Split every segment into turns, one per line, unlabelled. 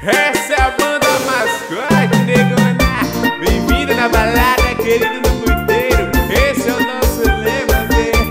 Essa é a banda mascote, negona. Bem-vindo na balada, querido do puteiro. Esse é o nosso lema,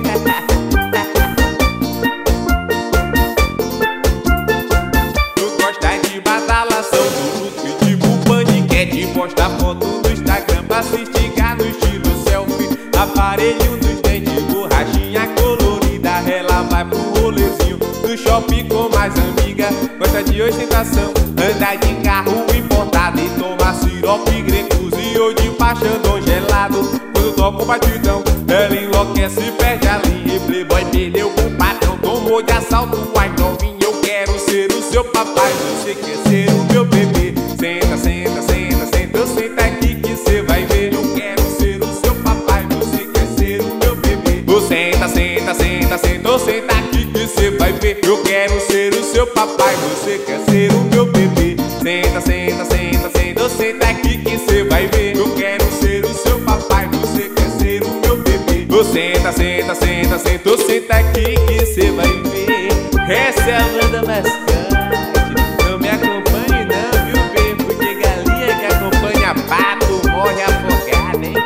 Tu gosta de badalação, do look tipo paniquete. Posta foto no Instagram pra se instigar no estilo selfie. Aparelho nos dentes, borrachinha colorida. Ela vai pro rolezinho do shopping com mais amiga. Gosta de ostentação, anda de carro importado e toma sirope grecuzinho de paixão gelado. Quando toca o batidão, ela enlouquece e perde a linha. Playboy perdeu com o patrão, tomou de assalto. Ai novinha, eu quero ser o seu papai. Você quer ser o meu bebê? Senta, senta, senta, senta, senta aqui que cê vai ver. Eu quero ser o seu papai. Você quer ser o meu bebê? Senta, senta, senta, senta, senta aqui que cê vai ver. Eu quero ser o seu papai. Você quer ser o meu bebê? Senta, senta, senta, senta, senta aqui que cê vai ver. Eu quero ser o seu papai. Você quer ser o meu bebê? Senta, senta, senta, senta, senta aqui que cê vai ver. Essa é a banda mascote. Não me acompanhe não, viu, bem? Porque galinha que acompanha pato morre afogada, hein?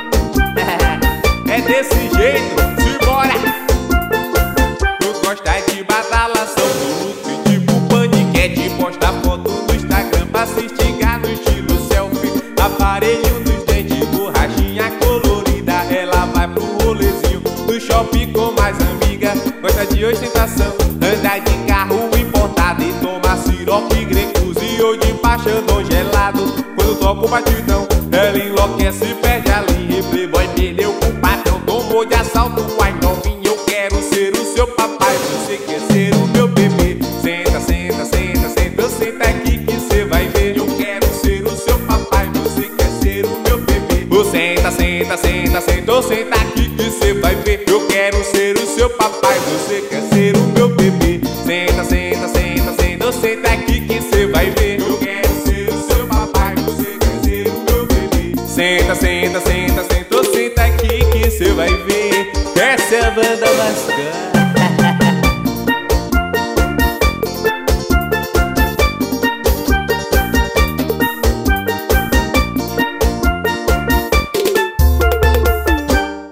É desse jeito, simbora! Tu gosta de badalação, do look tipo paniquete. Posta foto no Instagram pra se instigar no estilo selfie. Aparelho nos dentes, borrachinha colorida. Ela vai pro rolezinho do shopping com mais amiga. Gosta de ostentação, anda de carro importado e toma sirope grecuzinho de paixão gelado. Quando toca o batidão, ela enlouquece e perde a linha. Playboy perdeu com o patrão, tomou de assalto. Ai novinha, eu quero ser o seu papai. Você quer ser o meu bebê? Senta, senta, senta, senta, senta aqui que cê vai ver. Eu quero ser o seu papai. Você quer ser o meu bebê? Senta, senta, senta, senta, senta aqui que cê vai ver. Eu quero ser o seu papai. Você quer ser o meu bebê? Senta, senta, senta, senta, senta aqui que cê vai ver. Eu quero ser o seu papai. Você quer ser o meu bebê? Senta, senta, senta, senta, senta aqui que cê vai ver. Essa é a banda mascote.